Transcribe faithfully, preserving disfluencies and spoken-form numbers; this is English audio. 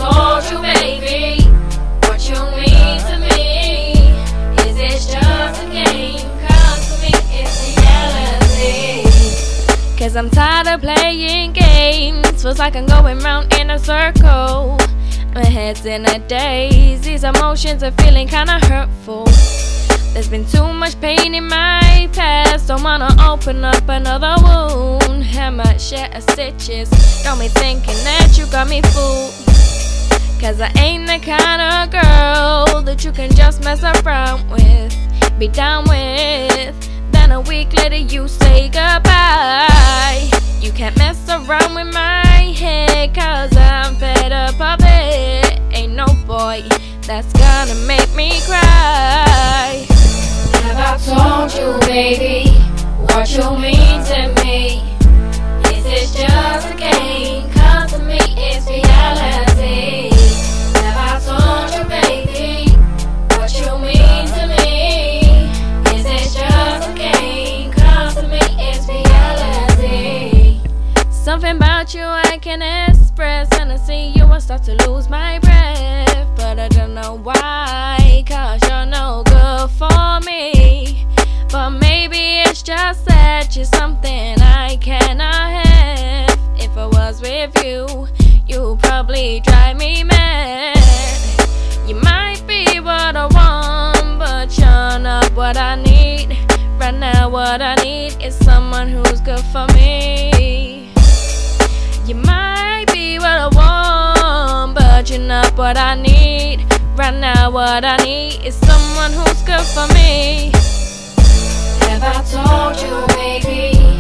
told you, baby, what you mean to me? Is it just a game? Cause to me it's reality. Cause I'm tired of playing games. Feels like I'm going round in a circle. My head's in a daze. These emotions are feeling kinda hurtful. There's been too much pain in my past. Don't wanna open up another wound. Have my share of stitches. Got me thinking that you got me fooled. Cause I ain't the kind of girl that you can just mess around with, be down with. Then a week later you say goodbye. You can't mess around with my head, cause I'm fed up of it. Ain't no boy that's gonna make me cry. Have I told you, baby, what you mean to me? Is this just a game? Cause to me it's reality. Have I told you, baby, what you mean to me? Is this just a game? Cause to me it's reality. Something about you I can express, and I see you I start to lose my breath. But I don't know why, cause you're no good for me. But maybe it's just that you're something I cannot have. If I was with you, you'd probably drive me mad. You might be what I want, but you're not what I need. Right now what I need is someone who's good for me. You might be what I want, but you're not what I need. Right now what I need is someone who's good for me. Have I told you, baby,